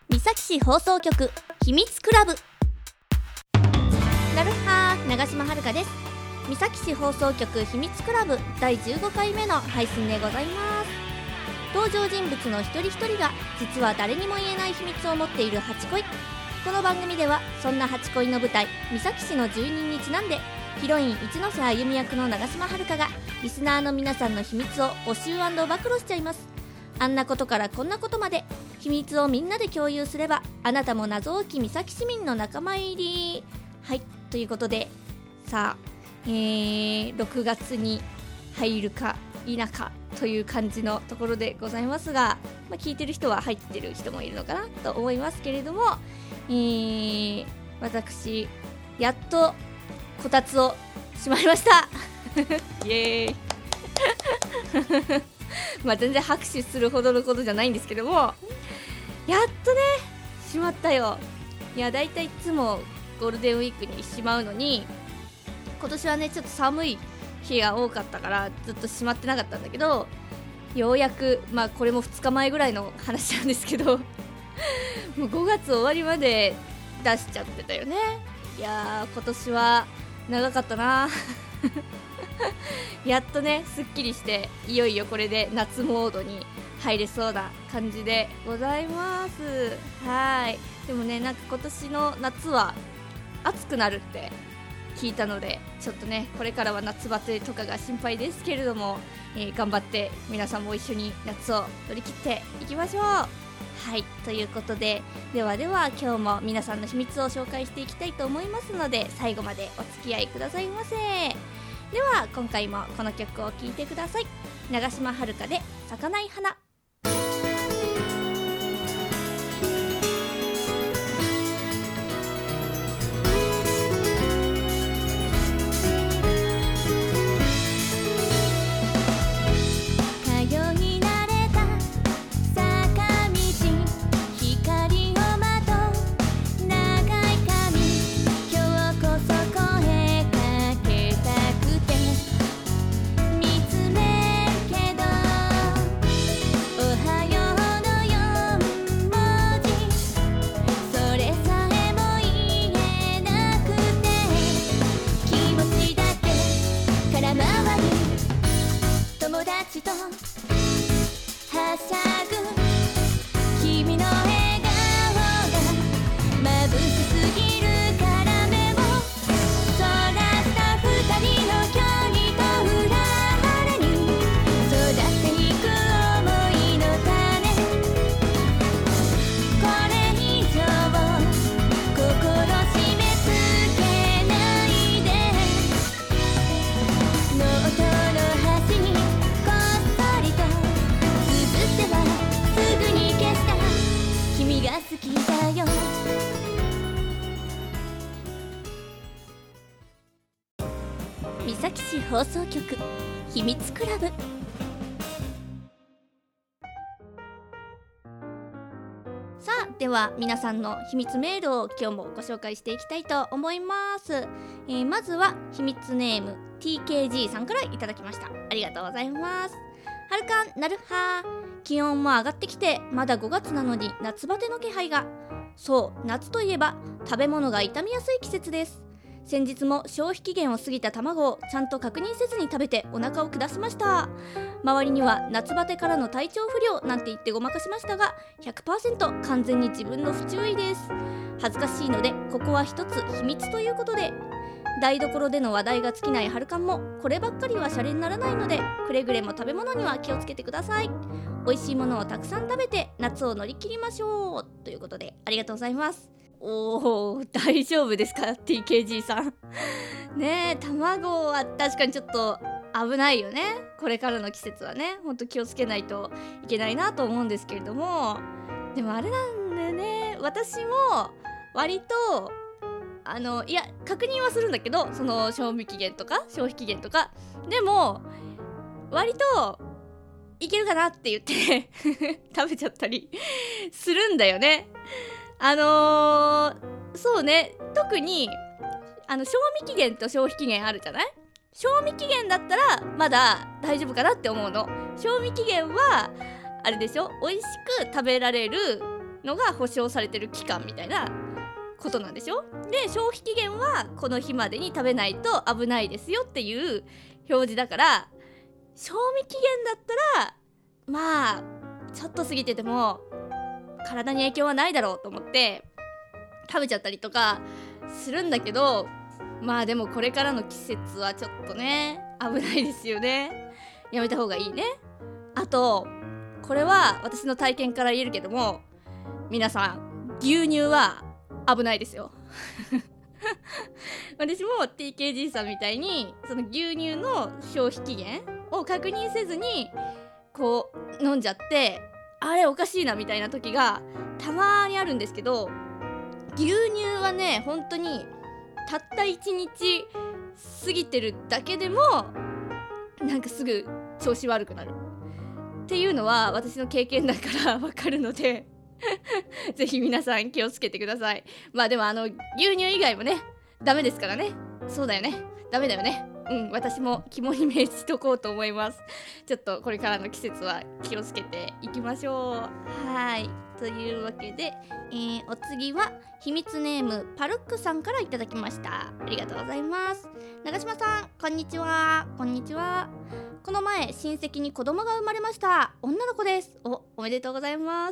三崎市放送局秘密クラブ。なるはー、長島遥です。三崎市放送局秘密クラブ第15回目の配信でございます。登場人物の一人一人が実は誰にも言えない秘密を持っている初恋。この番組ではそんな初恋の舞台三崎市の住人にちなんで、ヒロイン一ノ瀬あゆみ役の長島遥がリスナーの皆さんの秘密を募集&暴露しちゃいます。あんなことからこんなことまで、秘密をみんなで共有すればあなたも謎多き三崎市民の仲間入り。はい、ということでさあ、6月に入るか否かという感じのところでございますが、聞いてる人は入ってる人もいるのかなと思いますけれども、私やっとこたつをしまいましたイエーイ全然拍手するほどのことじゃないんですけども、やっとねしまったよ。いや、だいたいいつもゴールデンウィークにしまうのに、今年はねちょっと寒い日が多かったからずっとしまってなかったんだけど、ようやくこれも2日前ぐらいの話なんですけどもう5月終わりまで出しちゃってたよね。いやー、今年は長かったなやっとねすっきりして、いよいよこれで夏モードに入れそうな感じでございます。はい。でもね、今年の夏は暑くなるって聞いたので、ちょっとねこれからは夏バテとかが心配ですけれども、頑張って皆さんも一緒に夏を乗り切っていきましょう。はい、ということで、では今日も皆さんの秘密を紹介していきたいと思いますので、最後までお付き合いくださいませ。では今回もこの曲を聴いてください。長島遥で咲かない花。三崎市放送局秘密クラブ。さあ、では皆さんの秘密メールを今日もご紹介していきたいと思います。まずは秘密ネーム TKG さんからいただきました。ありがとうございます。はるかん、なるはー、気温も上がってきてまだ5月なのに夏バテの気配が。そう、夏といえば食べ物が傷みやすい季節です。先日も消費期限を過ぎた卵をちゃんと確認せずに食べてお腹を下しました。周りには夏バテからの体調不良なんて言ってごまかしましたが、 100% 完全に自分の不注意です。恥ずかしいのでここは一つ秘密ということで。台所での話題が尽きないはるかんもこればっかりはシャレにならないので、くれぐれも食べ物には気をつけてください。美味しいものをたくさん食べて夏を乗り切りましょう、ということでありがとうございます。おー、大丈夫ですか TKG さんねえ、卵は確かにちょっと危ないよね。これからの季節はね、ほんと気をつけないといけないなと思うんですけれども、でもあれなんだよね、私も割といや確認はするんだけど、その賞味期限とか消費期限とかでも割といけるかなって言って食べちゃったりするんだよね。そうね、特に賞味期限と消費期限あるじゃない。賞味期限だったらまだ大丈夫かなって思うの。賞味期限はあれでしょ、美味しく食べられるのが保証されてる期間みたいなことなんでしょ。で消費期限はこの日までに食べないと危ないですよっていう表示だから、賞味期限だったらまあちょっと過ぎてても体に影響はないだろうと思って食べちゃったりとかするんだけど、まあでもこれからの季節はちょっとね危ないですよね。やめた方がいいね。あとこれは私の体験から言えるけども、皆さん牛乳は危ないですよ私も TKG さんみたいにその牛乳の消費期限を確認せずにこう飲んじゃって、あれおかしいなみたいな時がたまにあるんですけど、牛乳はね本当にたった1日過ぎてるだけでもなんかすぐ調子悪くなるっていうのは私の経験だからわかるのでぜひ皆さん気をつけてください。まあでも牛乳以外もねダメですからね。そうだよね、ダメだよね。私も肝に銘じとこうと思います。ちょっとこれからの季節は気をつけていきましょう。はいというわけで、お次は秘密ネームパルックさんからいただきました。ありがとうございます。長島さんこんにちは。こんにちは。この前親戚に子供が生まれました。女の子です。おめでとうございます。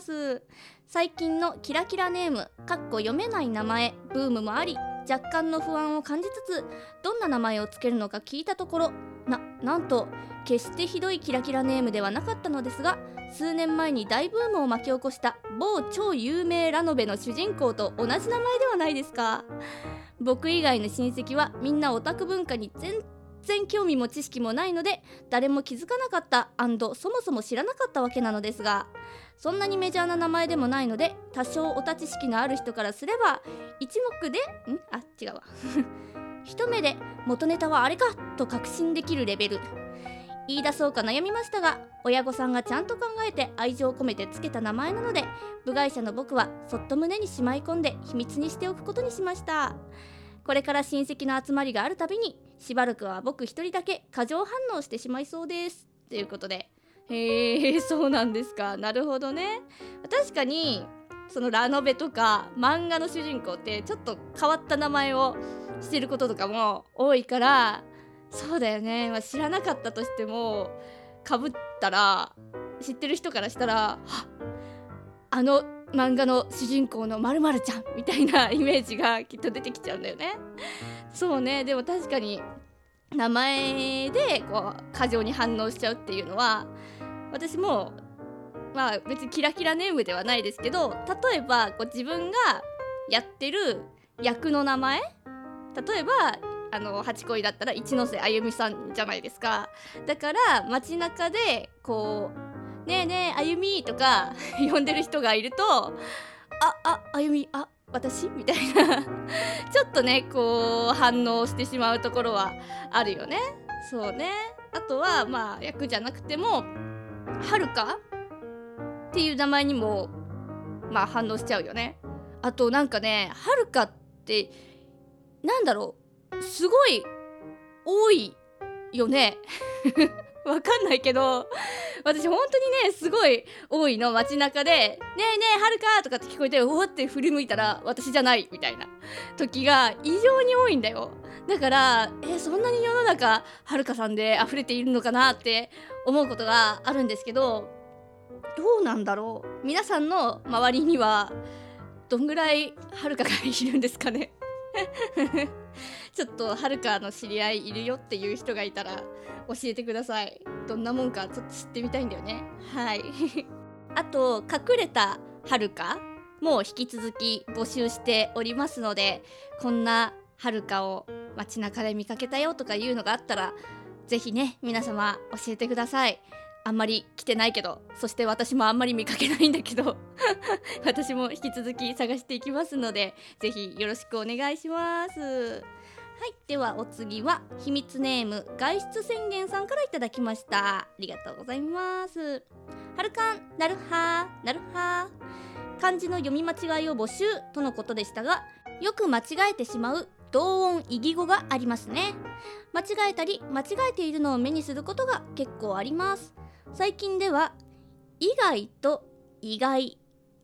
最近のキラキラネーム読めない名前ブームもあり、若干の不安を感じつつどんな名前をつけるのか聞いたところ、なんと決してひどいキラキラネームではなかったのですが、数年前に大ブームを巻き起こした某超有名ラノベの主人公と同じ名前ではないですか。僕以外の親戚はみんなオタク文化に全然興味も知識もないので誰も気づかなかった&そもそも知らなかったわけなのですが、そんなにメジャーな名前でもないので多少オタ知識のある人からすれば一目で違うわ一目で元ネタはあれかと確信できるレベル。言い出そうか悩みましたが、親御さんがちゃんと考えて愛情を込めてつけた名前なので、部外者の僕はそっと胸にしまい込んで秘密にしておくことにしました。これから親戚の集まりがあるたびにしばらくは僕一人だけ過剰反応してしまいそうですということで、そうなんですか。なるほどね。確かにそのラノベとか漫画の主人公ってちょっと変わった名前をしてることとかも多いから、そうだよね、知らなかったとしてもかぶったら知ってる人からしたらあの漫画の主人公の〇〇ちゃんみたいなイメージがきっと出てきちゃうんだよね。そうね。でも確かに名前でこう過剰に反応しちゃうっていうのは、私も別にキラキラネームではないですけど、例えばこう自分がやってる役の名前、例えば初恋だったら一ノ瀬あゆみさんじゃないですか。だから街中でこうねえねえあゆみとか呼んでる人がいると、あゆみ私みたいなちょっとねこう反応してしまうところはあるよね。そうね。あとは役じゃなくてもはるかっていう名前にも反応しちゃうよね。あとなんかね、はるかってなんだろう、すごい多いよねわかんないけど、私本当にねすごい多いの。街中でねえねえはるかとかって聞こえて、おって振り向いたら私じゃないみたいな時が異常に多いんだよ。だからそんなに世の中はるかさんで溢れているのかなって思うことがあるんですけど、どうなんだろう。皆さんの周りにはどんぐらいはるかがいるんですかねちょっとはるかの知り合いいるよっていう人がいたら教えてください。どんなもんかちょっと知ってみたいんだよね。はいあと隠れたはるかも引き続き募集しておりますので、こんなはるかを街中で見かけたよとかいうのがあったらぜひね皆様教えてください。あんまり来てないけど、そして私もあんまり見かけないんだけど私も引き続き探していきますので、ぜひよろしくお願いします。はい、ではお次は秘密ネーム外出宣言さんからいただきました。ありがとうございます。はるかんなるは漢字の読み間違いを募集とのことでしたが、よく間違えてしまう同音異義語がありますね。間違えたり間違えているのを目にすることが結構あります。最近では意外と意外、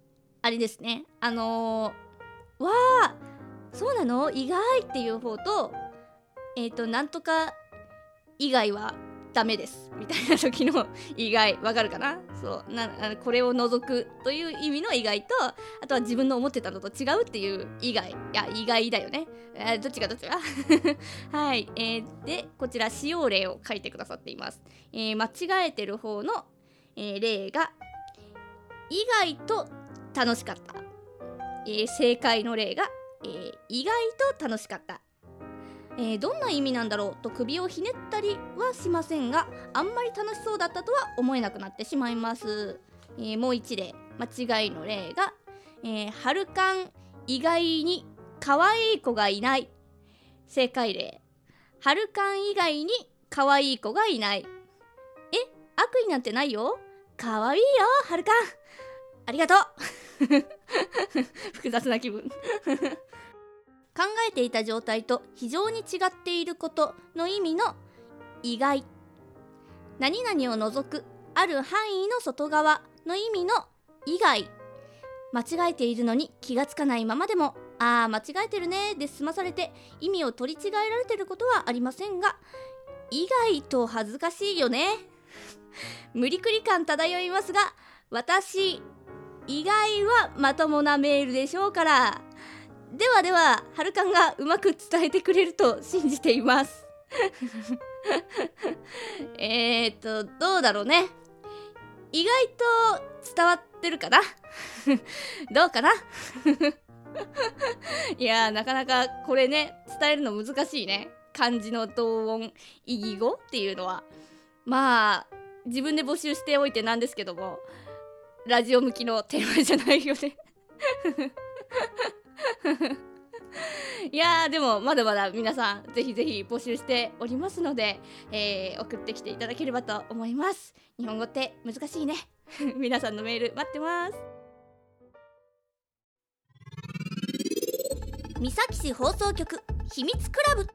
あれですね、わあそうなの意外っていう方となんとか以外はダメですみたいな時の意外、わかるかな。これを除くという意味の意外と、あとは自分の思ってたのと違うっていう意外、意外だよね。どっちがはい、でこちら使用例を書いてくださっています。間違えてる方の、例が意外と楽しかった、正解の例が、意外と楽しかった。どんな意味なんだろうと首をひねったりはしませんが、あんまり楽しそうだったとは思えなくなってしまいます。もう一例、間違いの例が、はるかん意外に可愛い子がいない。正解例、はるかん以外に可愛い子がいない。悪意なんてないよ、可愛いよはるかん、ありがとう複雑な気分考えていた状態と非常に違っていることの意味の意外、何々を除くある範囲の外側の意味の以外、間違えているのに気がつかないままでも間違えてるねで済まされて意味を取り違えられていることはありませんが、意外と恥ずかしいよね無理くり感漂いますが、私意外はまともなメールでしょうから。でははるかんがうまく伝えてくれると信じていますどうだろうね。意外と伝わってるかなどうかないやなかなかこれね、伝えるの難しいね。漢字の同音異義語っていうのはまあ自分で募集しておいてなんですけども、ラジオ向きのテーマじゃないよねいやでもまだまだ皆さんぜひぜひ募集しておりますので、送ってきていただければと思います。日本語って難しいね皆さんのメール待ってます。三崎市放送局秘密クラブ。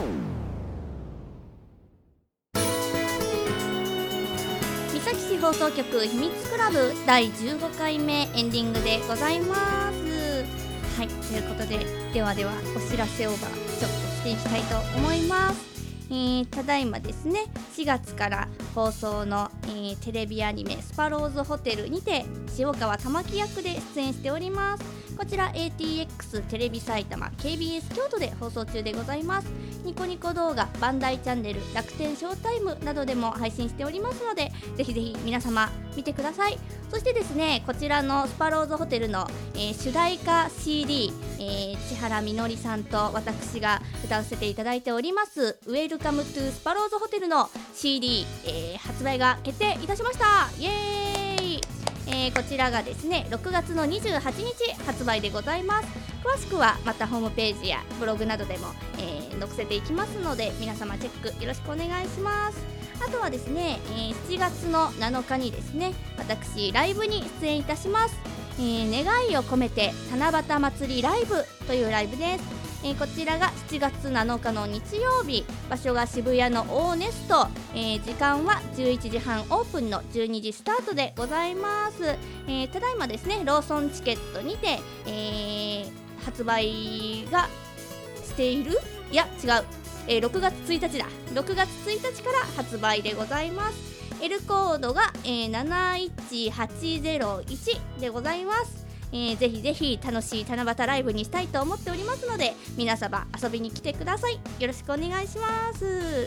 三崎市放送局秘密クラブ第15回目エンディングでございます。はい、ということでではお知らせをちょっとしていきたいと思います。ただいまですね、4月から放送の、テレビアニメスパローズホテルにて塩川玉木役で出演しております。こちら ATX テレビ埼玉 KBS 京都で放送中でございます。ニコニコ動画、バンダイチャンネル、楽天ショータイムなどでも配信しておりますので、ぜひぜひ皆様見てください。そしてですね、こちらのスパローズホテルの、主題歌 CD、千原みのりさんと私が歌わせていただいておりますウェルカムトゥスパローズホテルの CD、発売が決定いたしました。イエーイ。こちらがですね6月の28日発売でございます。詳しくはまたホームページやブログなどでも、載せていきますので、皆様チェックよろしくお願いします。あとはですね、7月の7日にですね、私ライブに出演いたします。願いを込めて七夕祭りライブというライブです。こちらが7月7日の日曜日、場所が渋谷のオーネスト、時間は11時半オープンの12時スタートでございます。ただいまですねローソンチケットにて、発売がしている、いや違う、6月1日だ、6月1日から発売でございます。L コードが、71801でございます。ぜひぜひ楽しい七夕ライブにしたいと思っておりますので、皆様遊びに来てください。よろしくお願いします。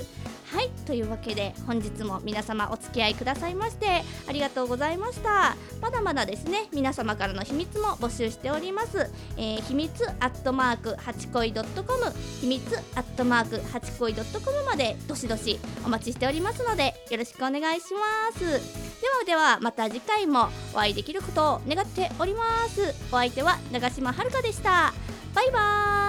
はい、というわけで本日も皆様お付き合いくださいましてありがとうございました。まだまだですね、皆様からの秘密も募集しております。秘密@8恋.com、秘密@8恋.com までどしどしお待ちしておりますのでよろしくお願いします。ではまた次回もお会いできることを願っております。お相手は長島遥でした。バイバーイ。